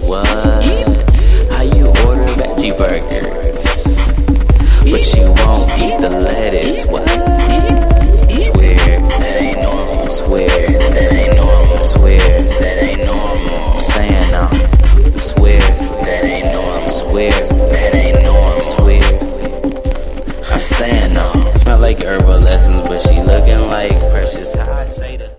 What? How you order veggie burgers, but you won't eat the lettuce? What? It's weird. That ain't normal. It's weird. That ain't normal. It's weird. That ain't normal. I'm saying no. It's weird. That ain't normal. It's weird. That ain't normal. It's weird. I'm saying no. Smell like herbal lessons, but she looking like Precious. How I say the